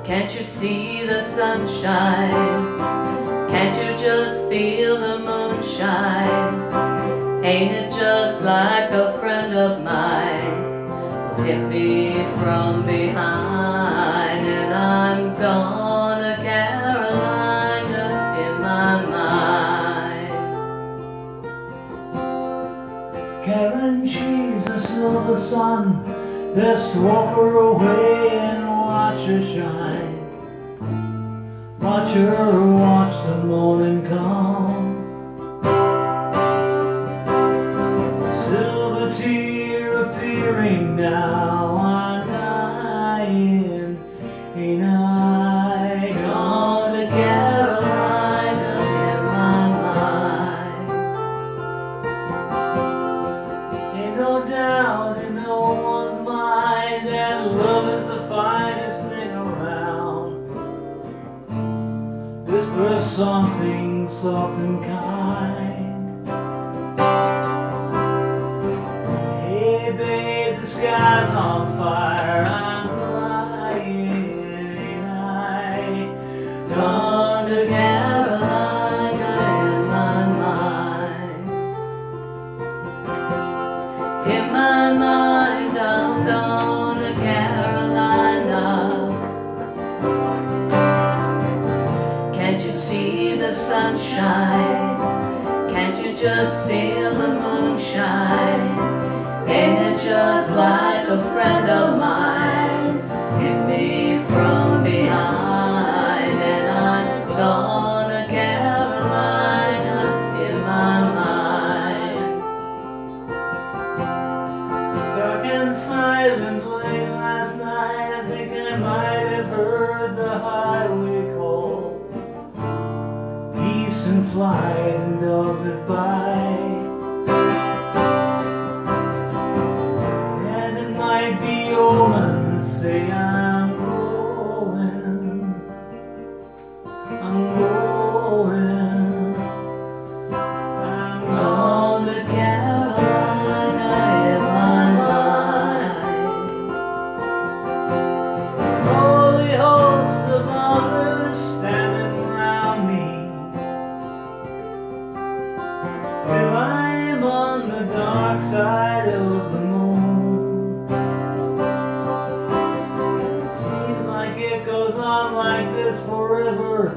Can't you see the sunshine? Can't you just feel the moonshine? Ain't it just like a friend of mine who hit me from behind? And I'm gone to Carolina in my mind. Karen, she's a silver sun. Just walk her away and watch her shine. Watch her watch the morning come. Silver tear appearing now. I'm dying, ain't I? Gone to Carolina in my mind. Ain't no doubt in no one's mind that love is the finest thing around. Whisper something soft and kind. Hey babe, the sky's on fire. I'm crying, ain't I? Gone to Carolina in my mind. In my mind, I'm gone to Carolina. Can't you see the sunshine? Can't you just feel the moonshine? Ain't it just like a friend of mine hit me from behind? And I'm gone to Carolina in my mind. Dark and silent late last night, I think I might have heard the highway call. Peace and flight and dogs that bite. As it might be omens say I'm going, I'm going, I'm Gone to Carolina in my mind. Holy host of others standing around me. Still I am on the dark side of the moon. It seems like it goes on like this forever.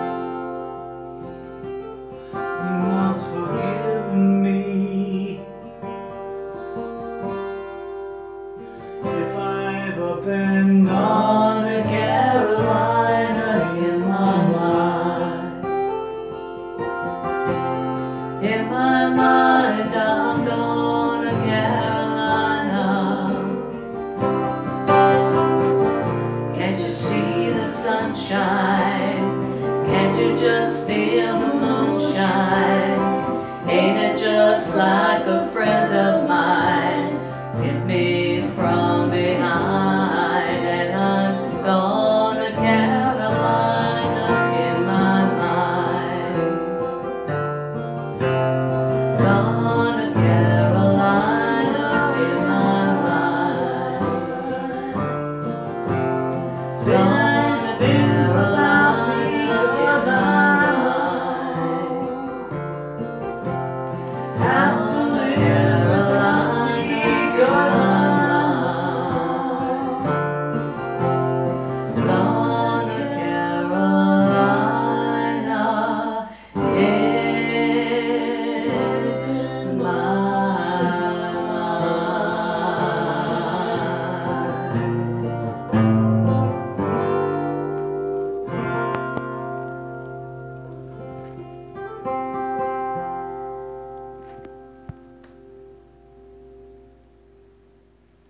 You must forgive me if I've up and Gone to Carolina in my mind. In my mind, I'm gone to Carolina. Can't you see the sunshine? Can't you just feel the moonshine? Ain't it just like a friend of mine hit me from behind? And I'm gone to Carolina in my mind. Gone to Carolina in my mind.